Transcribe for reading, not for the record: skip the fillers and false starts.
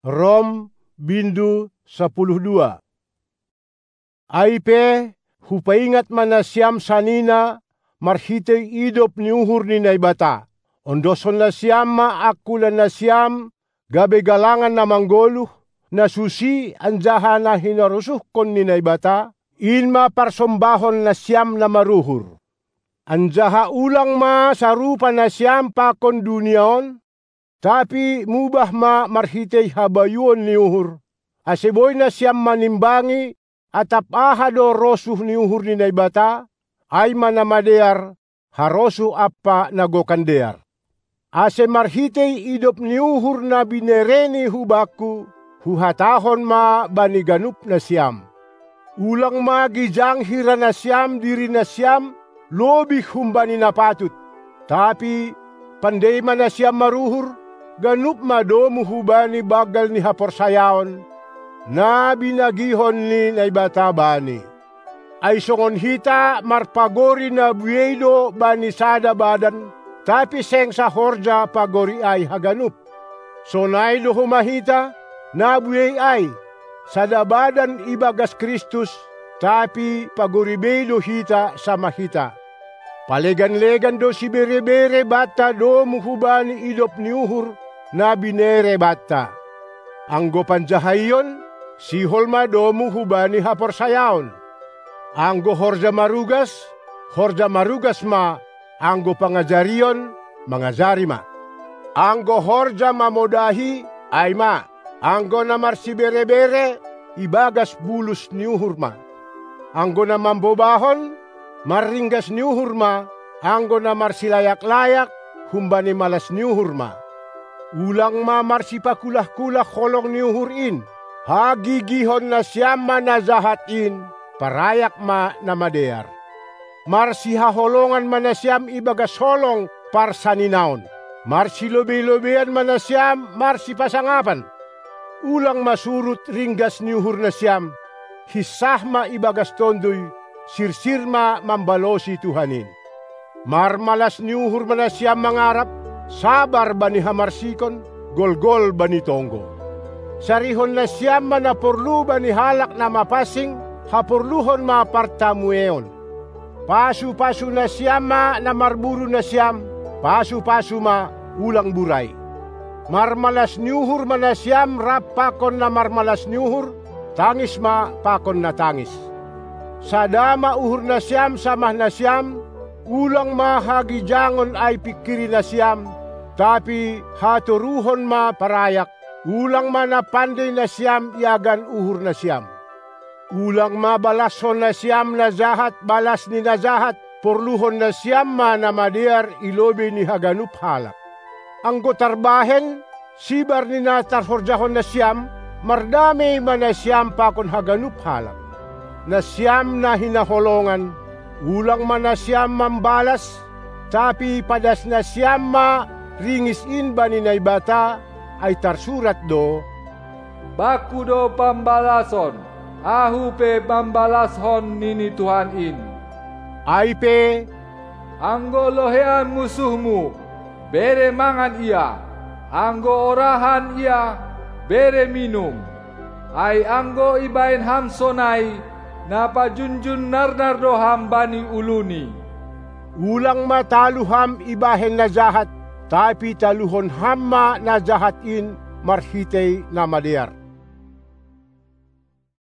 Rom 12:12. Aype, hupaingat man na siyam sanina, marhitay idop ni uhur ni naibata. Ondoson na siyam maakulan na siyam, gabi galangan na manggoluh, na susi anjaha na hinarusuh kon ni naibata, inma parsombahon na siyam na maruhur. Anjaha ulang sarupa na siyam pa kon duniaon, tapi mubah marhitay habayuon ni uhur. Aseboy na siyam manimbangi, atap ahado rosuh ni uhur ni naibata, ay manamadear, harosu apa nagokandear. Ase marhitay idop ni uhur na binereni hubaku, huhatahon bani ganup na siyam. Ulang gijang hira na siyam diri na siyam, lobih humbani na patut. Tapi panday man na siyam maruhur, ganup domu hubani bagal ni haporsayaon, na binagihon ni naibata bani. Ay songon hita marpagori na buyedo bani sada badan, tapi seng sa horja pagori ay haganup. Sonay do humahita, na buyey ay, sada badan ibagas Kristus, tapi pagoribedo hita sa mahita. Palegan-legan do si bere-bere bata do muhubani idop ni uhur, na binere bata. Anggo panjahayon, si holma do muhubani haporsayaon. Anggo horja marugas anggo pangajarion, mangajari ma. Anggo horja mamodahi, ay ma. Anggo namar si bere-bere, ibagas bulus ni uhur ma. Anggo na mambobahon, maringgas ni uhur ma. Anggo namar si layak-layak, humbani malas ni uhur ma. Ulang marsi pakulah-kulah holong ni uhur in. Hagigihon na siyam nazahatin, parayak namadear. Marsi haholongan manasyam ibagas holong parsaninaon. Marsi lobe-lobean manasyam marsi pasangapan. Ulang masurut ringgas ni uhur na siyam. Hisah ibagas tondoy, sirsir mambalosi Tuhanin. Marmalas ni uhur manasyam mangarap, sabar bani hamarsikon, gol-gol bani tonggo. Sarihon na siyam manaporlu bani halak na mapasing, hapurluhon partamueon. Pasu-pasu na siyam na marburu na siyam, pasu-pasu ulang buray. Marmalas ni uhur na siyam rap pakon na marmalas ni uhur, tangis pakon na tangis. Sadama uhur na siyam samah na siyam, ulang hagijangon ay pikirin na siyam, tapi haturuhon parayak, ulang napandey na siyam iagan uhur na siyam. Ulang balason na siyam na zahat balas ni nazahat, porluhon na siyam namadiar ilobi ni haganup halak. Anggo tarbahen, sibar ni natarhorjahon na siyam, mardami na siyam pakon haganup halak. Na siyam na hinaholongan, ulang na siyam mambalas, tapi padas na siyam ringisin bani naibata, ay tarsurat do, baku do pambalason, ahu pe pambalashon nini Tuhan in. Ay pe, anggo lohean musuhmu, bere mangan ia, anggo orahan ia, bere minum. Ay anggo ibain hamsonai, napa junjun narnardo hambani uluni. Ulang mataluham ibahen na jahat, tapi taluhon hamma na jahatin marhitay na madear.